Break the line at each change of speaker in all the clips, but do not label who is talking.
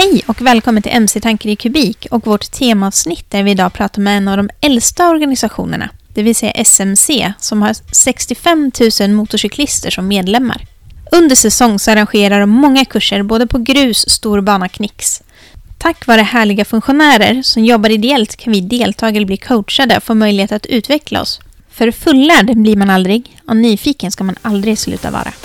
Hej och välkommen till MC-tankar i kubik och vårt temaavsnitt där vi idag pratar med en av de äldsta organisationerna, det vill säga SMC, som har 65 000 motorcyklister som medlemmar. Under säsong så arrangerar de många kurser både på grus, storbana, knix. Tack vare härliga funktionärer som jobbar ideellt kan vi deltagare bli coachade och få möjlighet att utveckla oss. För fullärd blir man aldrig och nyfiken ska man aldrig sluta vara.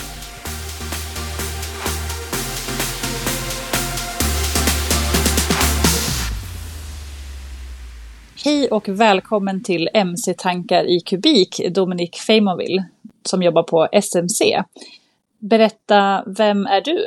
Hej och välkommen till MC-tankar i kubik, Dominic Feimonville som jobbar på SMC. Berätta, vem är du?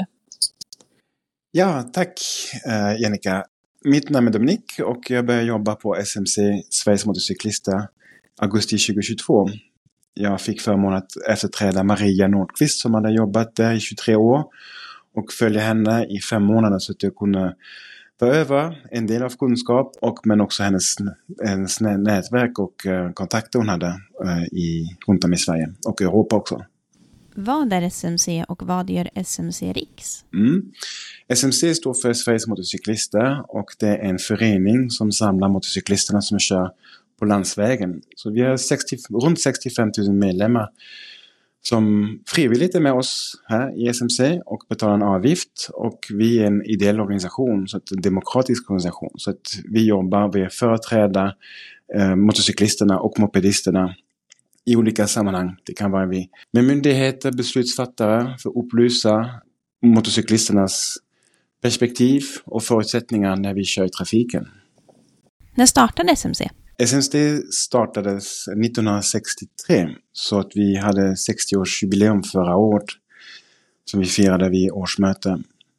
Ja, tack Jennica. Mitt namn är Dominic och jag började jobba på SMC, Sveriges motorcyklister, augusti 2022. Jag fick förmånen att efterträda Maria Nordqvist som hade jobbat där i 23 år och följa henne i 5 månader så att jag kunde ta över en del av kunskap men också hennes nätverk och kontakter hon hade runt om i Sverige och Europa också.
Vad är SMC och vad gör SMC Riks?
SMC står för Sveriges motorcyklister och det är en förening som samlar motorcyklisterna som kör på landsvägen. Så vi har runt 65 000 medlemmar som frivilligt är med oss här i SMC och betalar en avgift. Och vi är en ideell organisation, så en demokratisk organisation. Så att vi jobbar med att företräda motorcyklisterna och mopedisterna i olika sammanhang. Det kan vara vi med myndigheter, beslutsfattare för att upplysa motorcyklisternas perspektiv och förutsättningar när vi kör i trafiken.
När startade SMC?
SMC startades 1963 så att vi hade 60-årsjubileum förra året som vi firade vid årsmöte.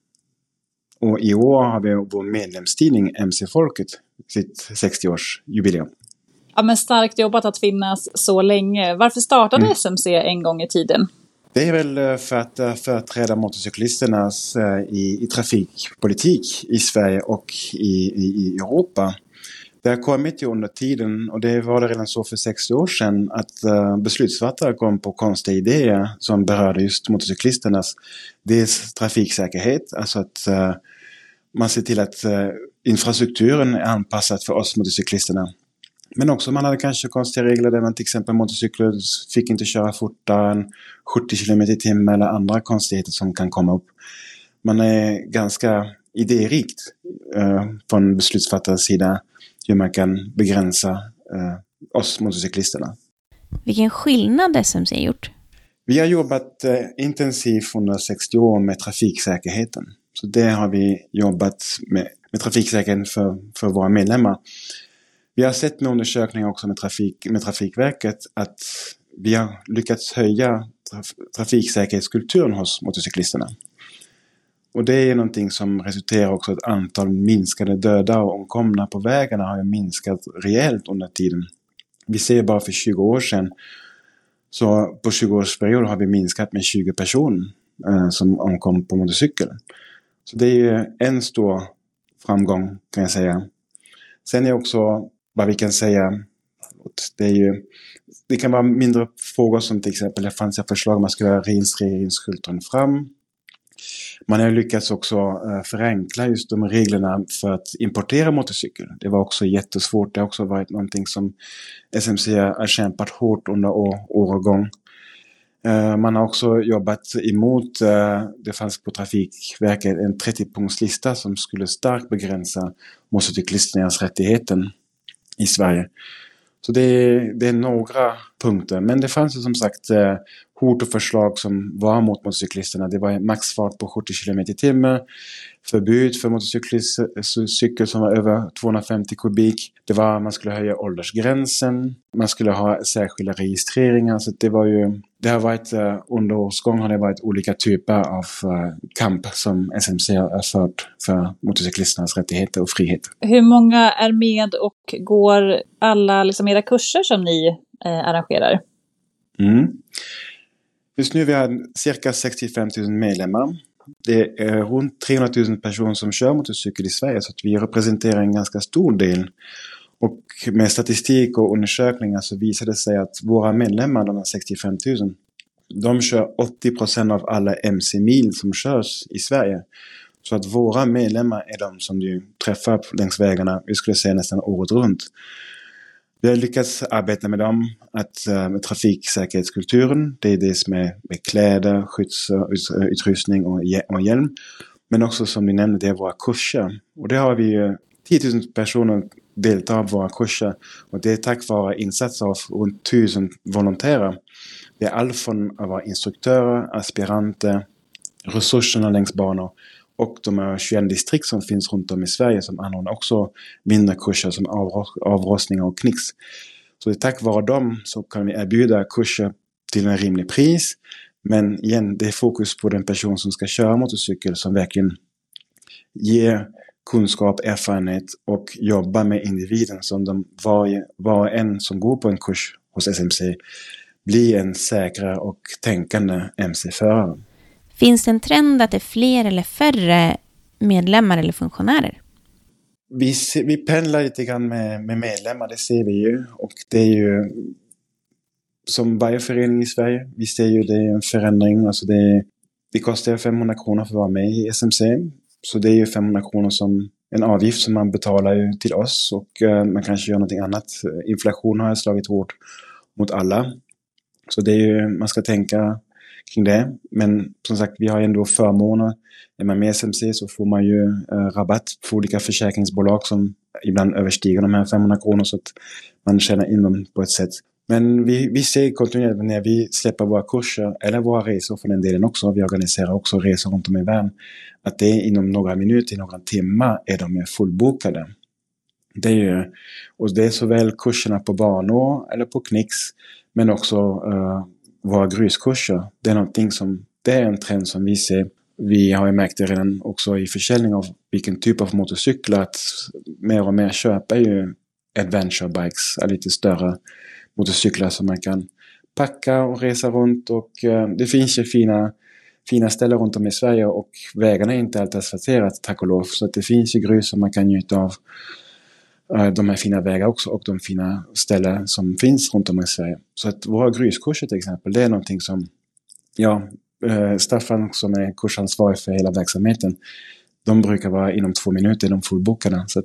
Och i år har vi vår medlemstidning MC-folket sitt 60-årsjubileum.
Ja, men starkt jobbat att finnas så länge. Varför startade SMC en gång i tiden?
Det är väl för att företräda motorcyklisternas i trafikpolitik i Sverige och i Europa. Det har kommit ju under tiden, och det var det redan så för 60 år sedan, att beslutsfattare kom på konstiga idéer som berörde just motorcyklisternas dels trafiksäkerhet, alltså att man ser till att infrastrukturen är anpassad för oss motorcyklisterna. Men också man hade kanske konstiga regler där man till exempel motorcyklar fick inte köra fortare än 70 km/h eller andra konstigheter som kan komma upp. Man är ganska idérikt från beslutsfattarens sida hur man kan begränsa oss motorcyklisterna. Vilken
skillnad SMC har gjort?
Vi har jobbat intensivt under 60 år med trafiksäkerheten. Så det har vi jobbat med trafiksäkerheten för våra medlemmar. Vi har sett med undersökningar också med Trafikverket att vi har lyckats höja trafiksäkerhetskulturen hos motorcyklisterna. Och det är någonting som resulterar också ett antal minskade döda och omkomna på vägarna har ju minskat rejält under tiden. Vi ser bara för 20 år sedan, så på 20-årsperiod har vi minskat med 20 personer som omkom på motorcykel. Så det är ju en stor framgång kan jag säga. Sen är också vad vi kan säga, det kan vara mindre frågor som till exempel det fanns ett förslag om man skulle ha registreringsskylten fram. Man har lyckats också förenkla just de reglerna för att importera motorcykel. Det var också jättesvårt. Det har också varit någonting som SMC har kämpat hårt under år och gång. Man har också jobbat emot, det fanns på Trafikverket en 30-punktslista som skulle starkt begränsa motorcyklisternas rättigheter i Sverige. Så det är några punkter. Men det fanns ju som sagt hot och förslag som var mot motorcyklisterna. Det var maxfart på 70 km/h. Förbud för motorcykel som var över 250 kubik. Man skulle höja åldersgränsen. Man skulle ha särskilda registreringar. Så det har varit under årsgång har det varit olika typer av kamp som SMC har fört för motorcyklisternas rättigheter och frihet.
Hur många är med och går alla era kurser som ni arrangerar?
Just nu vi har cirka 65 000 medlemmar. Det är runt 300 000 personer som kör motorcykel i Sverige, så att vi representerar en ganska stor del. Och med statistik och undersökningar så visar det sig att våra medlemmar, de här 65 000, de kör 80% av alla MC-mil som körs i Sverige. Så att våra medlemmar är de som du träffar längs vägarna, vi skulle säga nästan året runt. Vi har lyckats arbeta med dem, med trafiksäkerhetskulturen. Det är det som är med kläder, skyddsutrustning och hjälm. Men också som ni nämnde, det är våra kurser. Och det har vi 10 000 personer deltar av våra kurser. Och det är tack vare insatser av runt 1000 volontärer. Det är allt från att vara instruktörer, aspiranter, resurserna längs banor. Och de 21 distrikt som finns runt om i Sverige som anordnar också mindre kurser som avrostning och knix. Så det är tack vare dem så kan vi erbjuda kurser till en rimlig pris. Men igen, det är fokus på den person som ska köra motorcykel som verkligen ger kunskap, erfarenhet och jobbar med individen som de var en som går på en kurs hos SMC blir en säkrare och tänkande MC-förare.
Finns det en trend att det är fler eller färre medlemmar eller funktionärer?
Vi pendlar lite grann med medlemmar, det ser vi ju. Och det är ju som varje förening i Sverige. Vi ser ju det är en förändring. Alltså det kostar 500 kronor för att vara med i SMC. Så det är ju 500 kronor som en avgift som man betalar ju till oss. Och man kanske gör någonting annat. Inflation har slagit hårt mot alla. Så det är ju, man ska tänka kring det. Men som sagt, vi har ändå förmåner. Är man med i SMC så får man ju rabatt för olika försäkringsbolag som ibland överstiger de här 500 kronor så att man tjänar in dem på ett sätt. Men vi ser kontinuerligt när vi släpper våra kurser eller våra resor för den delen också. Vi organiserar också resor runt om i världen. Att det är inom några minuter, några timmar är de fullbokade. Det är såväl kurserna på banor eller på knix men också våra gruskurser. Det är någonting det är en trend som vi ser. Vi har ju märkt det redan också i försäljning av vilken typ av motorcyklar att mer och mer köper ju adventure bikes, lite större motorcyklar som man kan packa och resa runt och det finns ju fina ställen runt om i Sverige och vägarna är inte alltid asfalterat tack och lov så att det finns ju grus som man kan njuta av de här fina vägar också och de fina ställen som finns runt om i Sverige. Så att våra gruskurser till exempel, det är någonting som Staffan som är kursansvarig för hela verksamheten, de brukar vara inom 2 minuter de fullbokade. Så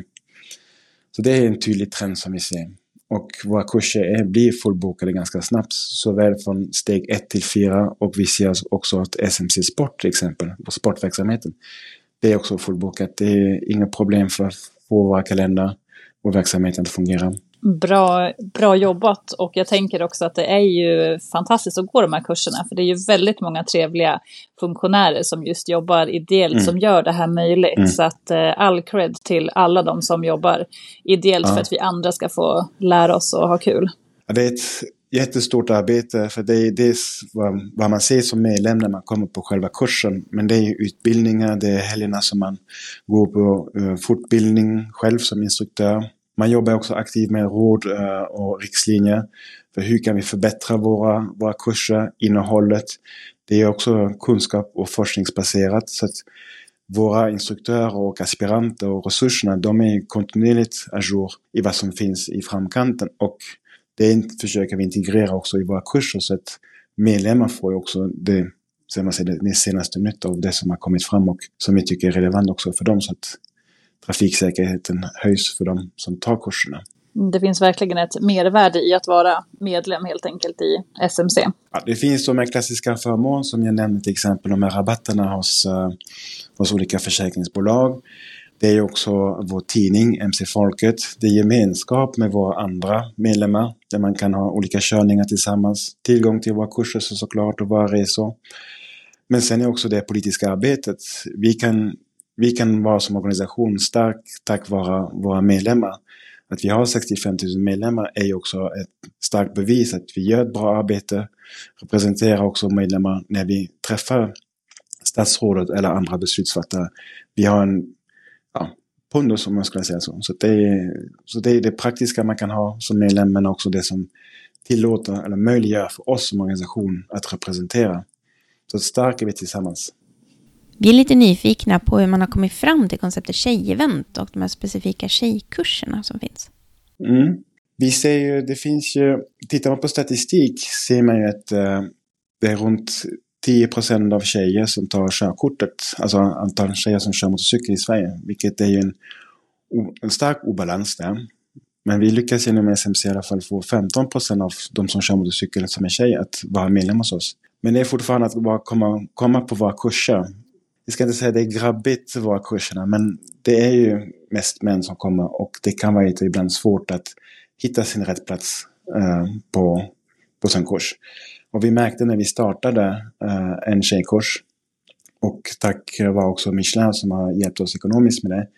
det är en tydlig trend som vi ser. Och våra kurser blir fullbokade ganska snabbt, såväl från steg 1 till 4 och vi ser också att SMC Sport till exempel, på sportverksamheten, det är också fullbokat. Det är inga problem för att få våra kalender och verksamheten att fungera.
Bra jobbat och jag tänker också att det är ju fantastiskt att gå de här kurserna för det är ju väldigt många trevliga funktionärer som just jobbar ideellt som gör det här möjligt så att all cred till alla de som jobbar ideellt för att vi andra ska få lära oss och ha kul.
Ja, det är ett jättestort arbete för det är vad man ser som medlem när man kommer på själva kursen men det är ju utbildningar, det är helgerna som man går på fortbildning själv som instruktör. Man jobbar också aktivt med råd och riktlinjer för hur kan vi förbättra våra kurser, innehållet. Det är också kunskap och forskningsbaserat så att våra instruktörer och aspiranter och resurserna de är kontinuerligt ajour i vad som finns i framkanten och det försöker vi integrera också i våra kurser så att medlemmar får ju också det senaste nytt av det som har kommit fram och som vi tycker är relevant också för dem så att trafiksäkerheten höjs för dem som tar kurserna.
Det finns verkligen ett mervärde i att vara medlem helt enkelt i SMC.
Ja, det finns de här klassiska förmåner som jag nämnde till exempel de här rabatterna hos olika försäkringsbolag. Det är också vår tidning MC Folket. Det är gemenskap med våra andra medlemmar där man kan ha olika körningar tillsammans. Tillgång till våra kurser såklart och våra resor. Men sen är också det politiska arbetet. Vi kan vara som organisation stark tack vare våra medlemmar. Att vi har 65 000 medlemmar är ju också ett starkt bevis att vi gör ett bra arbete. Representerar också medlemmar när vi träffar statsrådet eller andra beslutsfattare. Vi har en pondus som man skulle säga så. Så det är det praktiska man kan ha som medlem men också det som tillåter eller möjliggör för oss som organisation att representera. Så starkt är vi tillsammans.
Vi är lite nyfikna på hur man har kommit fram till konceptet tjejevent och de här specifika tjejkurserna som finns.
Vi ser ju, det finns ju, tittar man på statistik ser man ju att det är runt 10% av tjejer som tar körkortet. Alltså antal tjejer som kör motorcykel i Sverige. Vilket är ju en stark obalans där. Men vi lyckas genom SMC i alla fall få 15% av de som kör motorcykel som är tjejer att vara medlem hos oss. Men det är fortfarande att bara komma på våra kurser. Vi ska inte säga att det är grabbigt våra kurserna, men det är ju mest män som kommer och det kan vara ibland svårt att hitta sin rätt plats på sin kurs. Och vi märkte när vi startade en tjejkurs, och tack var också Michelin som har hjälpt oss ekonomiskt med det,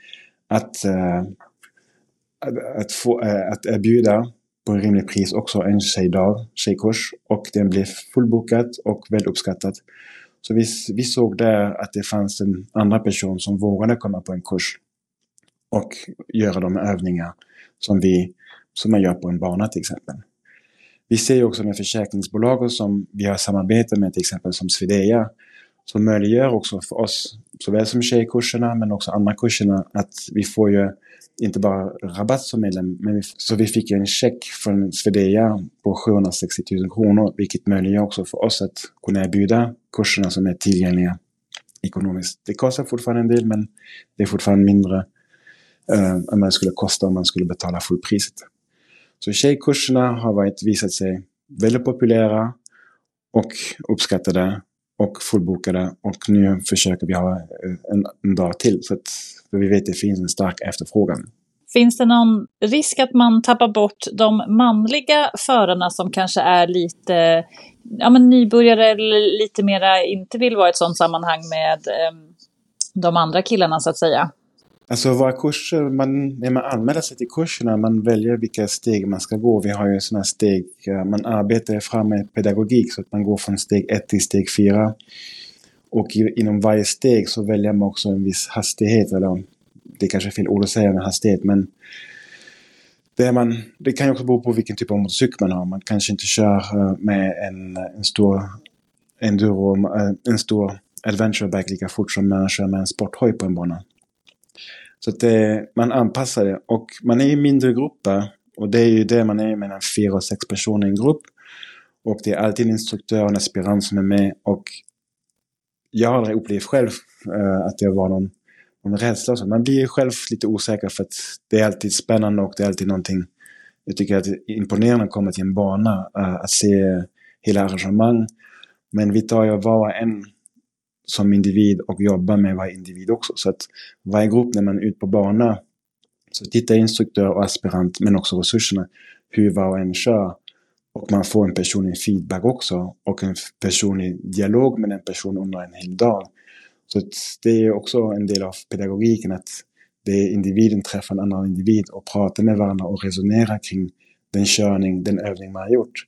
att erbjuda på en rimlig pris också en tjejkurs, och den blev fullbokat och väl uppskattat. Så vi såg där att det fanns en andra person som vågade komma på en kurs och göra de övningar som man gör på en bana till exempel. Vi ser också med försäkringsbolag som vi har samarbete med, till exempel som Swedea, som möjliggör också för oss, såväl som tjejkurserna men också andra kurserna, att vi får ju inte bara rabatt som medlem, men så vi fick en check från Swedea på 760 000 kronor, vilket möjliggör också för oss att kunna erbjuda kurserna som är tillgängliga ekonomiskt. Det kostar fortfarande en del, men det är fortfarande mindre än vad det skulle kosta om man skulle betala fullpriset. Så tjejkurserna har visat sig väldigt populära och uppskattade och fullbokade, och nu försöker vi ha en dag till för vi vet att det finns en stark efterfrågan.
Finns det någon risk att man tappar bort de manliga förarna som kanske är lite nybörjare eller lite mera inte vill vara i ett sådant sammanhang med de andra killarna så att säga?
Alltså våra kurser, när man anmäler sig till kurserna, man väljer vilka steg man ska gå. Vi har ju sådana steg, man arbetar fram med pedagogik så att man går från steg 1 till steg 4. Och inom varje steg så väljer man också en viss hastighet, eller det är kanske fel ord att säga med hastighet, men det kan ju också bero på vilken typ av motorcykel man har. Man kanske inte kör med en stor enduro, en stor adventure bike lika fort som man kör med en sporthoj på en bana. Så att man anpassar det, och man är i mindre grupper, och det är ju det man är mellan 4 och 6 personer i en grupp, och det är alltid en instruktör och en aspirant som är med, och jag har aldrig upplevt själv att det var någon rädsla. Man blir ju själv lite osäker för att det är alltid spännande och det är alltid någonting. Jag tycker att det är imponerande att komma till en bana, att se hela arrangemang, men vi tar ju var en som individ och jobbar med varje individ också. Så att varje grupp när man är ute på bana så tittar instruktör och aspirant, men också resurserna, hur var och en kör. Och man får en personlig feedback också, och en personlig dialog med den personen under en hel dag. Så att det är också en del av pedagogiken, att det är individen träffar en annan individ och pratar med varandra och resonerar kring den körning, den övning man har gjort.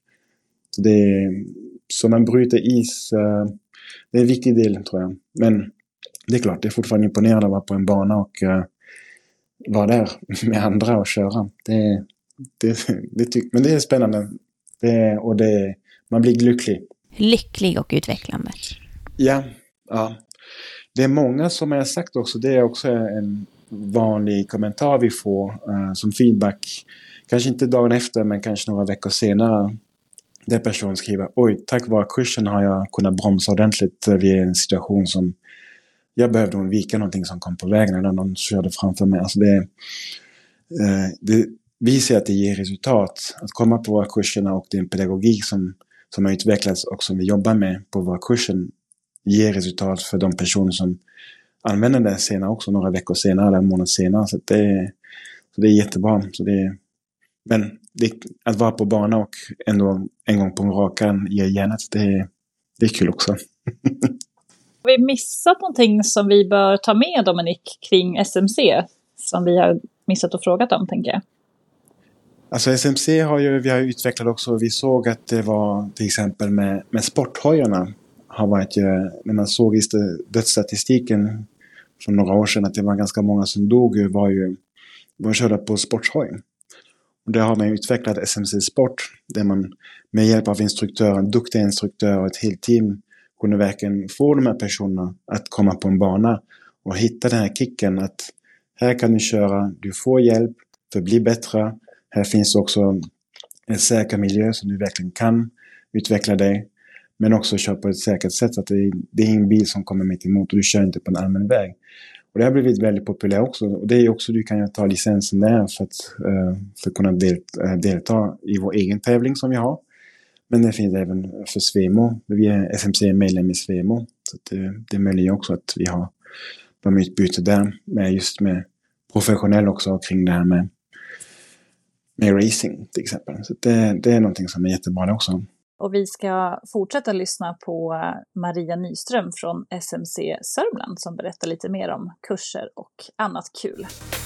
Så man bryter is. Det är en viktig del, tror jag. Men det är klart, det är fortfarande imponerande att vara på en bana och vara där med andra och köra. Men det är spännande. Man blir lycklig.
Lycklig och utvecklande.
Ja. Det är många som har sagt också, det är också en vanlig kommentar vi får som feedback. Kanske inte dagen efter, men kanske några veckor senare. Där personen skriver, tack vare kursen har jag kunnat bromsa ordentligt vid en situation som jag behövde undvika, någonting som kom på vägen eller någon körde framför mig. Alltså vi ser att det ger resultat att komma på våra kurserna, och det är en pedagogik som har utvecklats och som vi jobbar med på våra kurser ger resultat för de personer som använder det senare också, några veckor senare eller en månad senare. Så det är jättebra. Men att vara på bana och ändå en gång på rakan ger hjärnet, det är kul också.
Har vi missat någonting som vi bör ta med, Dominik, kring SMC? Som vi har missat och frågat om, tänker jag.
Alltså SMC vi har utvecklat också. Vi såg att det var till exempel med sporthojarna. Har varit, när man såg i dödsstatistiken för några år sedan att det var ganska många som dog, var körda på sporthoj. Och där har man utvecklat SMC Sport, där man med hjälp av en duktig instruktör och ett helt team kunde verkligen få de här personerna att komma på en bana och hitta den här kicken att här kan du köra, du får hjälp för att bli bättre. Här finns också en säker miljö som du verkligen kan utveckla dig. Men också köra på ett säkert sätt så att det är ingen bil som kommer mitt emot och du kör inte på en allmän väg. Och det har blivit väldigt populärt också. Och det är också, du kan ju ta licensen där för att kunna delta i vår egen tävling som vi har. Men det finns även för Svemo. Vi är SMC-medlem i Svemo. Så det möjliggör också att vi har de utbyte där med professionell också kring det här med racing till exempel. Så det är någonting som är jättebra också.
Och vi ska fortsätta lyssna på Maria Nyström från SMC Sörmland som berättar lite mer om kurser och annat kul.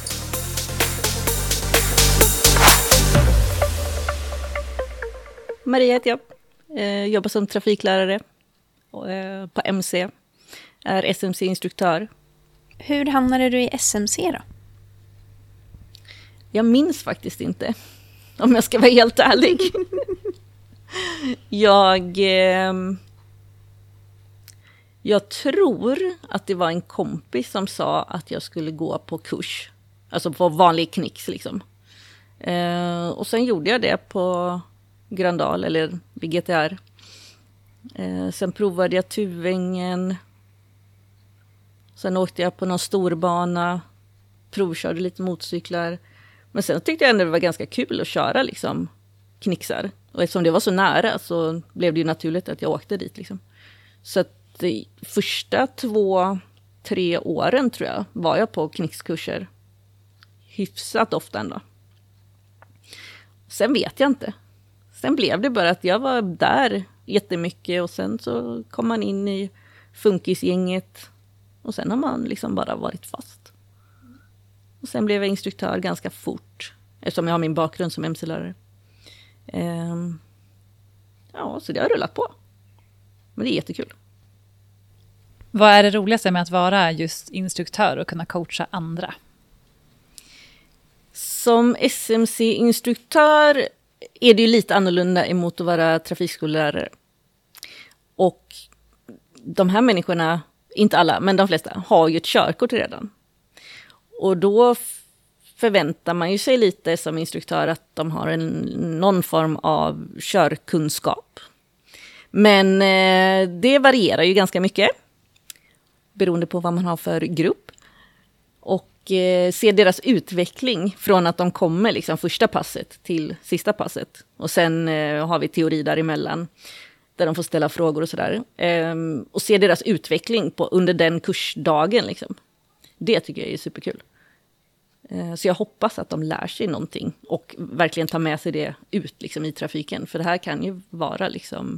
Maria heter jag. Jobbar som trafiklärare på MC. Är SMC-instruktör.
Hur hamnade du i SMC då?
Jag minns faktiskt inte. Om jag ska vara helt ärlig. Jag tror att det var en kompis som sa att jag skulle gå på kurs. Alltså på vanlig knix liksom. Och sen gjorde jag det på Gröndal eller BGTR. Sen provade jag Tuvängen. Sen åkte jag på någon storbana. Provkörde lite motorcyklar. Men sen tyckte jag ändå det var ganska kul att köra liksom knixar. Och eftersom det var så nära så blev det ju naturligt att jag åkte dit liksom. Så att de första 2-3 åren tror jag var jag på knixkurser. Hyfsat ofta ändå. Sen vet jag inte. Sen blev det bara att jag var där jättemycket och sen så kom man in i funkisgänget och sen har man liksom bara varit fast. Och sen blev jag instruktör ganska fort eftersom jag har min bakgrund som MC-lärare. Ja, så det har rullat på. Men det är jättekul.
Vad är det roligaste med att vara just instruktör och kunna coacha andra?
Som SMC-instruktör är det ju lite annorlunda emot att vara trafikskollärare. Och de här människorna, inte alla, men de flesta, har ju ett körkort redan. Och då förväntar man ju sig lite som instruktör att de har någon form av körkunskap. Men det varierar ju ganska mycket beroende på vad man har för grupp. Och se deras utveckling från att de kommer liksom första passet till sista passet. Och sen har vi teori däremellan där de får ställa frågor och sådär. Och se deras utveckling under den kursdagen liksom. Det tycker jag är superkul. Så jag hoppas att de lär sig någonting och verkligen tar med sig det ut liksom, i trafiken. För det här kan ju vara liksom,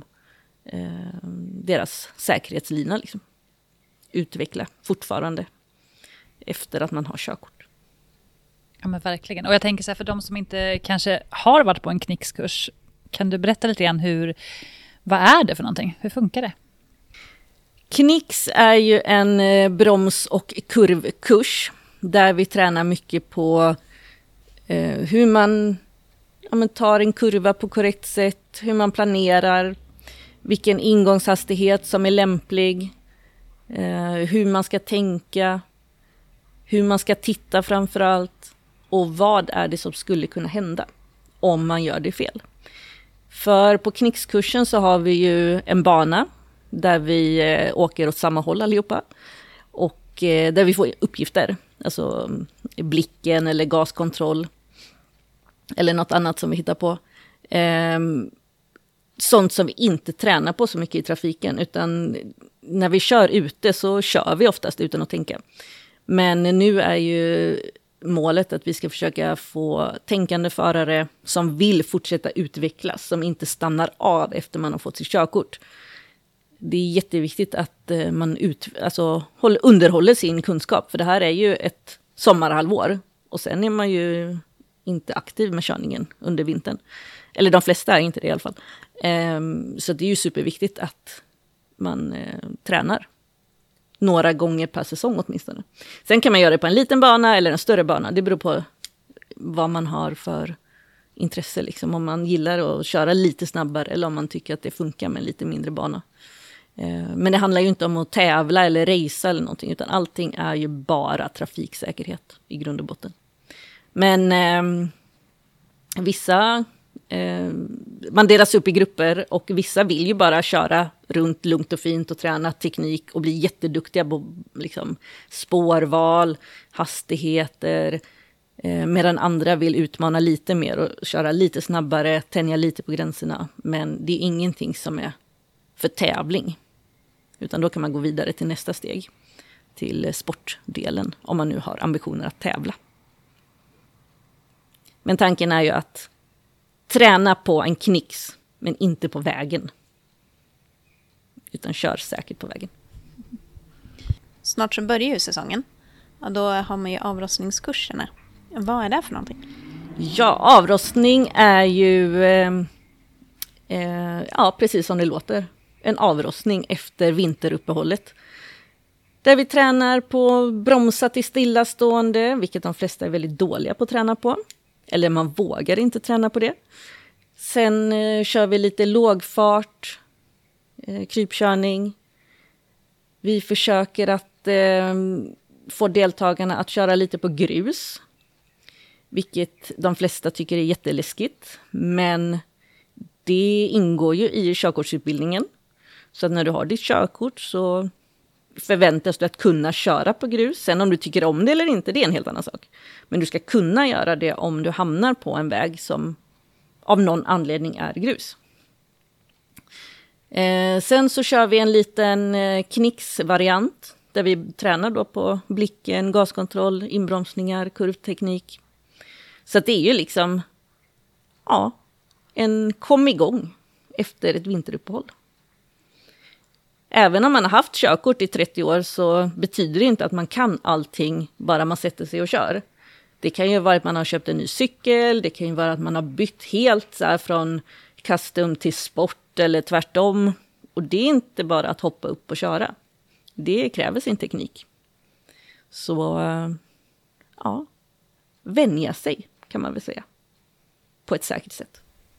deras säkerhetslina. Liksom. Utveckla fortfarande efter att man har körkort.
Ja men verkligen. Och jag tänker så här, för de som inte kanske har varit på en knixkurs, kan du berätta lite grann vad är det för någonting? Hur funkar det?
Knix är ju en broms- och kurvkurs där vi tränar mycket på hur man tar en kurva på korrekt sätt, hur man planerar, vilken ingångshastighet som är lämplig, hur man ska tänka, hur man ska titta framför allt och vad är det som skulle kunna hända om man gör det fel. För på knixkursen så har vi ju en bana där vi åker åt samma håll allihopa och där vi får uppgifter, alltså blicken eller gaskontroll eller något annat som vi hittar på. Sånt som vi inte tränar på så mycket i trafiken, utan när vi kör ute så kör vi oftast utan att tänka. Men nu är ju målet att vi ska försöka få tänkande förare som vill fortsätta utvecklas, som inte stannar av efter man har fått sitt körkort. Det är jätteviktigt att man underhåller sin kunskap, för det här är ju ett sommarhalvår och sen är man ju inte aktiv med körningen under vintern. Eller de flesta är inte det i alla fall. Så det är ju superviktigt att man tränar några gånger per säsong åtminstone. Sen kan man göra det på en liten bana eller en större bana. Det beror på vad man har för intresse. Liksom. Om man gillar att köra lite snabbare eller om man tycker att det funkar med en lite mindre bana. Men det handlar ju inte om att tävla eller racea eller någonting, utan allting är ju bara trafiksäkerhet i grund och botten. Men vissa Man delas upp i grupper och vissa vill ju bara köra runt lugnt och fint och träna teknik och bli jätteduktiga på liksom, spårval, hastigheter. Medan andra vill utmana lite mer och köra lite snabbare, tänja lite på gränserna. Men det är ingenting som är för tävling. Utan då kan man gå vidare till nästa steg, till sportdelen, om man nu har ambitioner att tävla. Men tanken är ju att träna på en knix, men inte på vägen. Utan kör säkert på vägen.
Snart så börjar ju säsongen. Och då har man ju avrostningskurserna. Vad är det för någonting?
Ja, avrostning är ju precis som det låter. En avrostning efter vinteruppehållet. Där vi tränar på bromsa till stillastående, vilket de flesta är väldigt dåliga på att träna på. Eller man vågar inte träna på det. Sen kör vi lite lågfart, krypkörning. Vi försöker att få deltagarna att köra lite på grus. Vilket de flesta tycker är jätteläskigt. Men det ingår ju i körkortsutbildningen. Så att när du har ditt körkort så förväntas du att kunna köra på grus. Sen om du tycker om det eller inte, det är en helt annan sak. Men du ska kunna göra det om du hamnar på en väg som av någon anledning är grus. Sen så kör vi en liten knix-variant. Där vi tränar då på blicken, gaskontroll, inbromsningar, kurvteknik. Så att det är ju liksom en kom igång efter ett vinteruppehåll. Även om man har haft körkort i 30 år så betyder det inte att man kan allting bara man sätter sig och kör. Det kan ju vara att man har köpt en ny cykel, det kan ju vara att man har bytt helt så här, från custom till sport eller tvärtom. Och det är inte bara att hoppa upp och köra. Det kräver sin teknik. Så vänja sig kan man väl säga. På ett säkert sätt.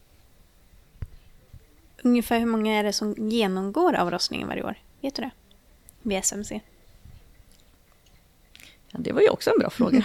Ungefär hur många är det som genomgår avrostningen varje år? Vet du det? Vid SMC.
Ja, det var ju också en bra fråga.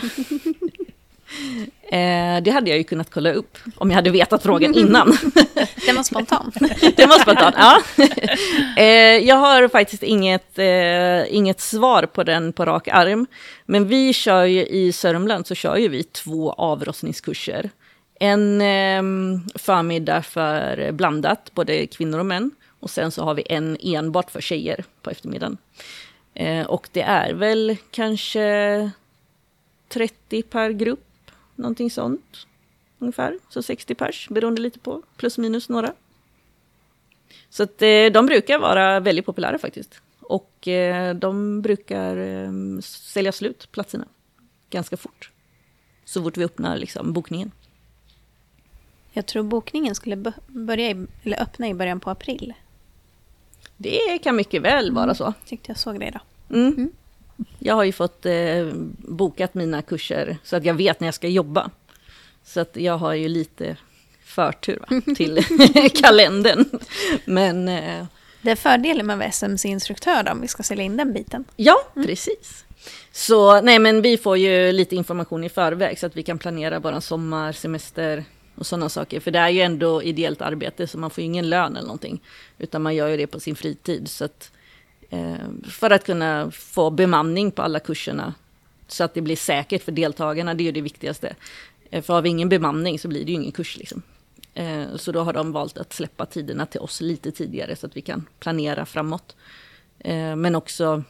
Det hade jag ju kunnat kolla upp om jag hade vetat frågan innan.
Den var spontan.
Den var spontan, ja. Jag har faktiskt inget svar på den på rak arm. Men vi kör ju i Sörmland så kör ju vi 2 avrostningskurser. En förmiddag för blandat, både kvinnor och män. Och sen så har vi en enbart för tjejer på eftermiddagen. Och det är väl kanske 30 per grupp. Någonting sånt. Ungefär. Så 60 pers, beroende lite på. Plus minus några. Så att de brukar vara väldigt populära faktiskt. Och de brukar sälja slut platserna ganska fort. Så fort vi öppnar liksom bokningen.
Jag tror bokningen skulle öppna i början på april.
Det kan mycket väl vara så.
Tyckte jag såg det idag.
Mm. Jag har ju fått bokat mina kurser så att jag vet när jag ska jobba. Så att jag har ju lite förtur till kalendern. Men,
det är fördelen med att vara SMC-instruktör om vi ska sälja in den biten.
Ja, precis. Så nej, men vi får ju lite information i förväg så att vi kan planera vår sommar, semester och sådana saker. För det är ju ändå ideellt arbete så man får ju ingen lön eller någonting. Utan man gör ju det på sin fritid. Så att, för att kunna få bemanning på alla kurserna så att det blir säkert för deltagarna, det är ju det viktigaste. För har vi ingen bemanning så blir det ju ingen kurs liksom. Så då har de valt att släppa tiderna till oss lite tidigare så att vi kan planera framåt. Men också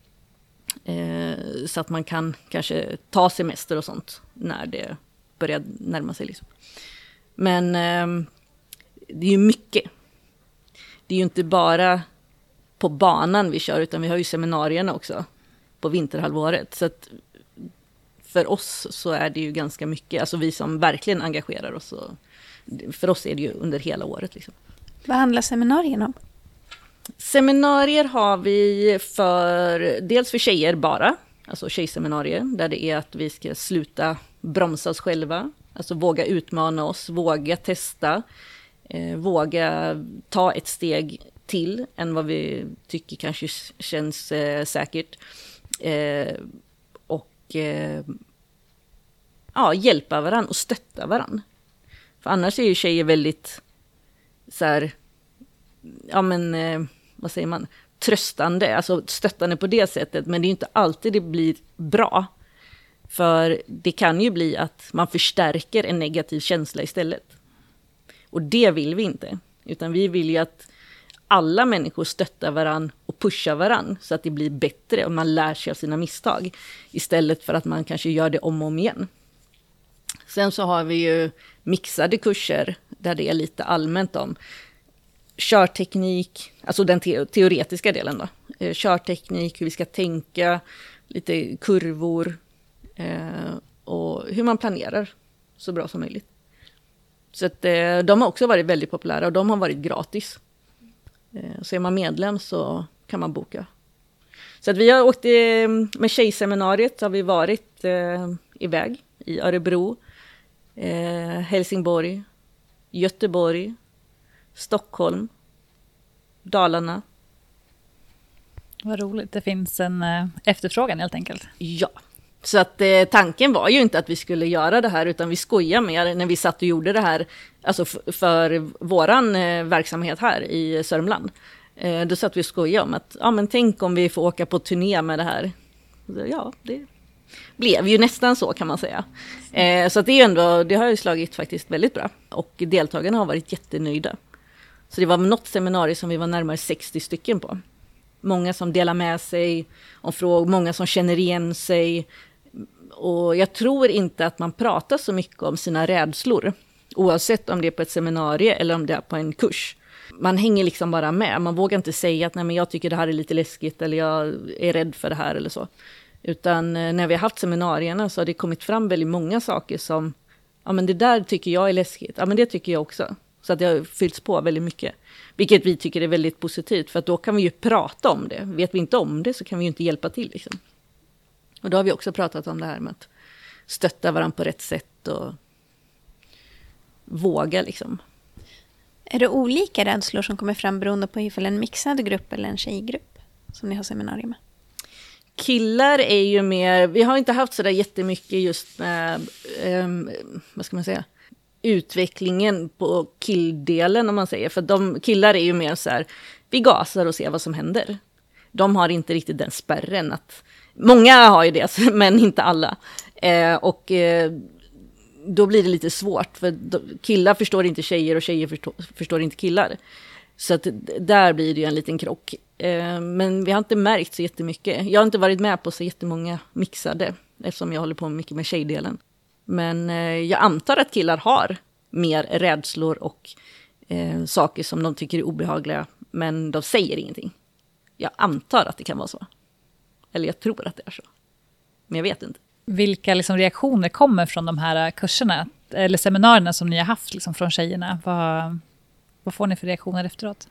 så att man kan kanske ta semester och sånt när det börjar närma sig liksom. Men det är ju mycket. Det är ju inte bara på banan vi kör utan vi har ju seminarierna också på vinterhalvåret. Så att för oss så är det ju ganska mycket, alltså vi som verkligen engagerar oss. Och för oss är det ju under hela året liksom.
Vad handlar seminarierna om?
Seminarier har vi dels för tjejer bara, alltså tjejseminarier, där det är att vi ska sluta bromsa oss själva, alltså våga utmana oss, våga testa, våga ta ett steg till än vad vi tycker kanske känns säkert. Och hjälpa varandra och stötta varandra. För annars är ju tjejer väldigt så här, ja men vad säger man, tröstande, alltså stöttande på det sättet, men det är inte alltid det blir bra. För det kan ju bli att man förstärker en negativ känsla istället. Och det vill vi inte, utan vi vill ju att alla människor stöttar varann och pushar varann så att det blir bättre och man lär sig av sina misstag istället för att man kanske gör det om och om igen. Sen så har vi ju mixade kurser där det är lite allmänt om körteknik, alltså den teoretiska delen då. Körteknik, hur vi ska tänka, lite kurvor och hur man planerar så bra som möjligt. Så att de har också varit väldigt populära och de har varit gratis. Så är man medlem så kan man boka. Så att vi har åkt med tjejseminariet, har vi varit iväg i Örebro, Helsingborg, Göteborg, Stockholm, Dalarna.
Vad roligt, det finns en efterfrågan helt enkelt.
Ja, så att tanken var ju inte att vi skulle göra det här, utan vi skojar mer när vi satt och gjorde det här, alltså för våran verksamhet här i Sörmland. Då satt vi och skojade om att, ja men tänk om vi får åka på turné med det här. Ja, det blev ju nästan så kan man säga. Så att det är ändå, det har ju slagit faktiskt väldigt bra. Och deltagarna har varit jättenöjda. Så det var något seminarium som vi var närmare 60 stycken på. Många som delar med sig om frågor, många som känner igen sig. Och jag tror inte att man pratar så mycket om sina rädslor. Oavsett om det är på ett seminarium eller om det är på en kurs. Man hänger liksom bara med. Man vågar inte säga att nej, men jag tycker det här är lite läskigt eller jag är rädd för det här eller så. Utan när vi har haft seminarierna så har det kommit fram väldigt många saker som, ja men det där tycker jag är läskigt. Ja men det tycker jag också. Så att det har fyllts på väldigt mycket. Vilket vi tycker är väldigt positivt, för att då kan vi ju prata om det. Vet vi inte om det så kan vi ju inte hjälpa till liksom. Och då har vi också pratat om det här med att stötta varandra på rätt sätt och våga liksom.
Är det olika rädslor som kommer fram beroende på ifall en mixad grupp eller en tjejgrupp som ni har seminarier med?
Killar är ju mer, vi har inte haft så där jättemycket just med, vad ska man säga, utvecklingen på killdelen om man säger. För killar är ju mer så här, vi gasar och ser vad som händer. De har inte riktigt den spärren att, många har ju det men inte alla. Då blir det lite svårt för killar förstår inte tjejer och tjejer förstår inte killar. Så att där blir det ju en liten krock. Men vi har inte märkt så jättemycket. Jag har inte varit med på så jättemånga mixade eftersom jag håller på mycket med tjejdelen. Men jag antar att killar har mer rädslor och saker som de tycker är obehagliga, men de säger ingenting. Jag antar att det kan vara så. Eller jag tror att det är så. Men jag vet inte.
Vilka liksom reaktioner kommer från de här kurserna eller seminarierna som ni har haft liksom från tjejerna? Vad får ni för reaktioner efteråt?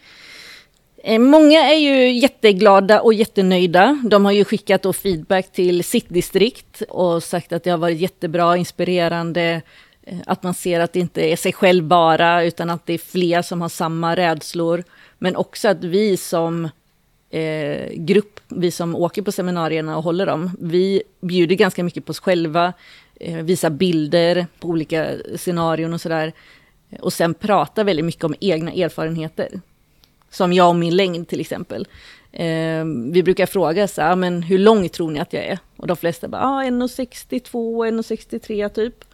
Många är ju jätteglada och jättenöjda. De har ju skickat då feedback till sitt distrikt och sagt att det har varit jättebra, inspirerande. Att man ser att det inte är sig själv bara utan att det är fler som har samma rädslor. Men också att vi som grupp, vi som åker på seminarierna och håller dem, vi bjuder ganska mycket på oss själva, visar bilder på olika scenarion och sådär. Och sen pratar väldigt mycket om egna erfarenheter. Som jag och min längd till exempel. Vi brukar fråga så här, men hur lång tror ni att jag är? Och de flesta bara, 1,62, 1,63 typ.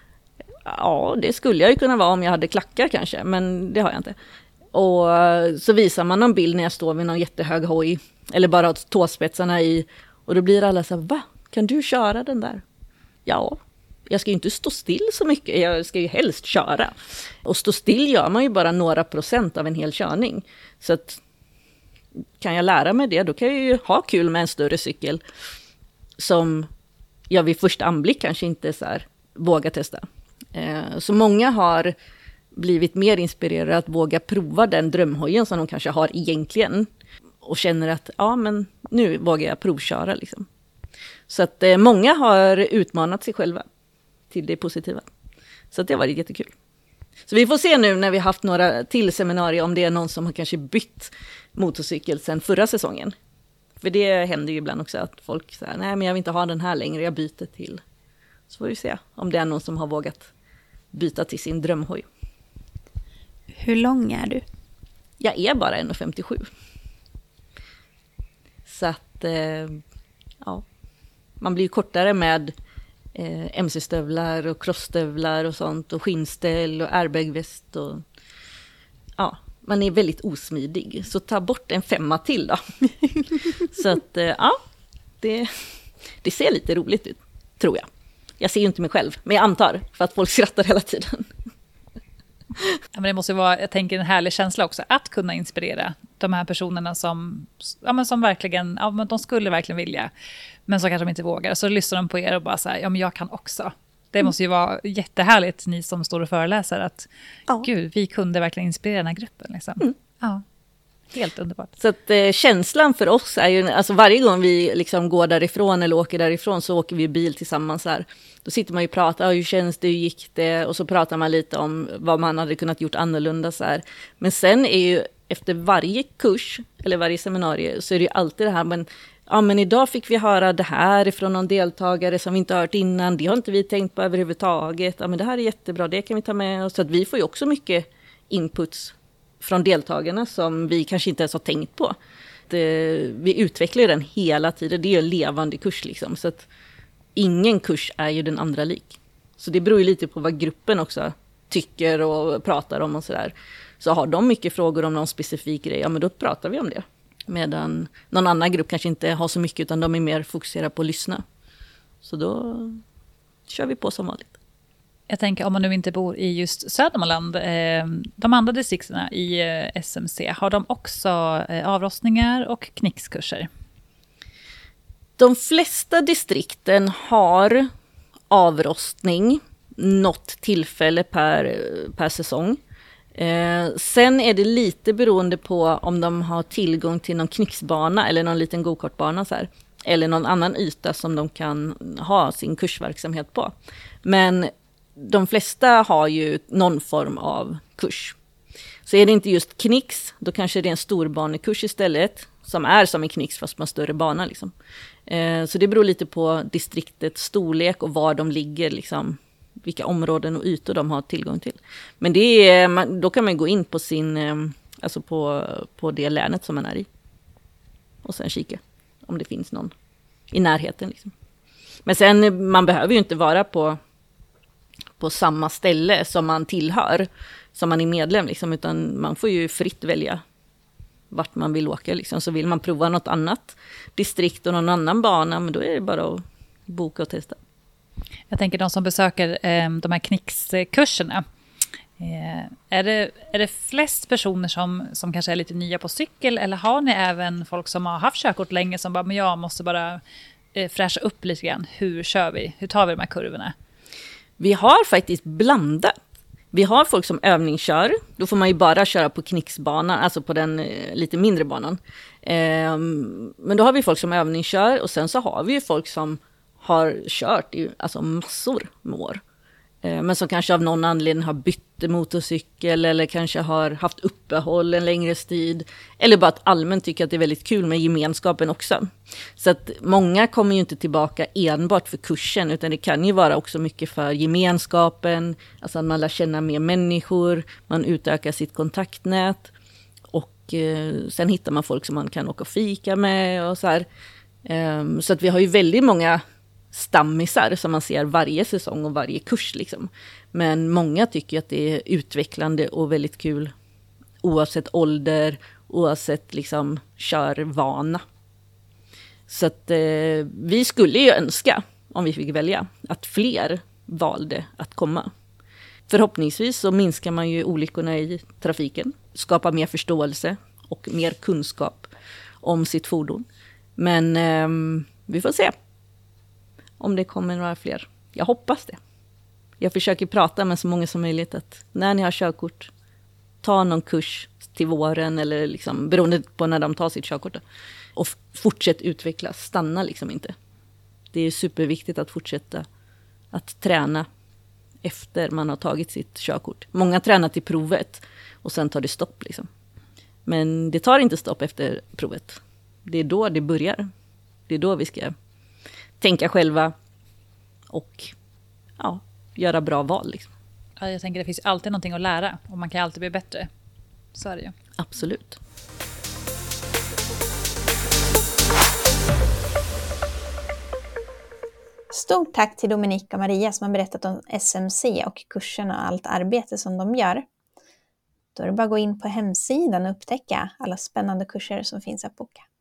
Ja, det skulle jag ju kunna vara om jag hade klackar kanske, men det har jag inte. Och så visar man någon bild när jag står vid någon jättehög hoj, eller bara har tåspetsarna i. Och då blir alla så här, va? Kan du köra den där? Ja, jag ska ju inte stå still så mycket, jag ska ju helst köra. Och stå still gör man ju bara några procent av en hel körning. Så att, kan jag lära mig det, då kan jag ju ha kul med en större cykel. Som jag vid första anblick kanske inte så här vågar testa. Så många har blivit mer inspirerade att våga prova den drömhojen som de kanske har egentligen. Och känner att, ja men nu vågar jag provköra liksom. Så att många har utmanat sig själva till det positiva. Så att det har varit jättekul. Så vi får se nu när vi har haft några till seminarier om det är någon som har kanske bytt motorcykel sedan förra säsongen. För det händer ju ibland också att folk säger, nej men jag vill inte ha den här längre, jag byter till. Så får vi se om det är någon som har vågat byta till sin drömhoj.
Hur lång är du?
Jag är bara 1,57. Så att, ja, man blir ju kortare med MC-stövlar och crossstövlar och sånt och skinnställ och airbagväst och ja, man är väldigt osmidig. Så ta bort en 5 till då. Så att, ja, det ser lite roligt ut, tror jag. Jag ser ju inte mig själv, men jag antar för att folk skrattar hela tiden.
Ja, men det måste vara, jag tänker, en härlig känsla också att kunna inspirera de här personerna som verkligen, ja, men de skulle verkligen vilja, men så kanske de inte vågar. Så lyssnar de på er och bara så här, ja men jag kan också. Det måste ju vara jättehärligt, ni som står och föreläser, att gud, vi kunde verkligen inspirera den här gruppen. Liksom. Ja, helt underbart.
Så att känslan för oss är ju, alltså varje gång vi liksom går därifrån eller åker därifrån så åker vi bil tillsammans här. Då sitter man ju och pratar, hur känns det, hur gick det? Och så pratar man lite om vad man hade kunnat gjort annorlunda så här. Men sen är ju efter varje kurs eller varje seminarium så är det ju alltid det här, men idag fick vi höra det här ifrån någon deltagare som vi inte hört innan. Det har inte vi tänkt på överhuvudtaget. Ja, men det här är jättebra, det kan vi ta med oss. Så att vi får ju också mycket inputs från deltagarna som vi kanske inte ens har tänkt på. Vi utvecklar den hela tiden. Det är ju en levande kurs liksom. Så att ingen kurs är ju den andra lik. Så det beror ju lite på vad gruppen också tycker och pratar om och sådär. Så har de mycket frågor om någon specifik grej, ja men då pratar vi om det. Medan någon annan grupp kanske inte har så mycket utan de är mer fokuserade på att lyssna. Så då kör vi på som vanligt.
Jag tänker om man nu inte bor i just Södermanland, de andra distrikterna i SMC, har de också avrostningar och knickskurser?
De flesta distrikten har avrostning något tillfälle per säsong. Sen är det lite beroende på om de har tillgång till någon knicksbana eller någon liten go-kartbana så här, eller någon annan yta som de kan ha sin kursverksamhet på. Men de flesta har ju någon form av kurs. Så är det inte just knicks, då kanske det är en storbanekurs istället som är som en knicks fast på en större bana liksom. Så det beror lite på distriktets storlek och var de ligger liksom, vilka områden och ytor de har tillgång till. Men det är, då kan man gå in på sin, alltså på det länet som man är i. Och sen kika om det finns någon i närheten. Liksom. Men sen, man behöver ju inte vara på samma ställe som man tillhör, som man är medlem. Liksom, utan man får ju fritt välja vart man vill åka. Liksom. Så vill man prova något annat distrikt och någon annan bana, men då är det bara att boka och testa.
Jag tänker de som besöker de här knickskurserna. Är det flest personer som kanske är lite nya på cykel, eller har ni även folk som har haft körkort länge som bara, men jag måste bara fräscha upp lite grann. Hur kör vi? Hur tar vi de här kurvorna? Vi har faktiskt blandat. Vi har folk som övningskör. Då får man ju bara köra på knicksbanan, alltså på den lite mindre banan. Men då har vi folk som övningskör och sen så har vi ju folk som har kört i alltså massor med år. Men som kanske av någon anledning har bytt motorcykel eller kanske har haft uppehåll en längre tid. Eller bara att allmänt tycker att det är väldigt kul med gemenskapen också. Så att många kommer ju inte tillbaka enbart för kursen, utan det kan ju vara också mycket för gemenskapen. Alltså att man lär känna mer människor, man utökar sitt kontaktnät. Och sen hittar man folk som man kan åka och fika med och så här. Så att vi har ju väldigt många stammisar som man ser varje säsong och varje kurs liksom. Men många tycker att det är utvecklande och väldigt kul oavsett ålder, oavsett liksom körvana. Så att vi skulle ju önska, om vi fick välja, att fler valde att komma. Förhoppningsvis så minskar man ju olyckorna i trafiken, skapar mer förståelse och mer kunskap om sitt fordon. Men vi får se om det kommer några fler. Jag hoppas det. Jag försöker prata med så många som möjligt att när ni har körkort, ta någon kurs till våren eller liksom, beroende på när de tar sitt körkort. Då. Och fortsätt utvecklas, stanna liksom inte. Det är superviktigt att fortsätta att träna efter man har tagit sitt körkort. Många tränar till provet och sen tar det stopp liksom. Men det tar inte stopp efter provet. Det är då det börjar. Det är då vi ska tänka själva och ja, göra bra val. Liksom. Ja, jag tänker det finns alltid någonting att lära och man kan alltid bli bättre. Så är det ju.
Absolut.
Stort tack till Dominika och Maria som har berättat om SMC och kurserna och allt arbete som de gör. Då är det bara att gå in på hemsidan och upptäcka alla spännande kurser som finns att boka.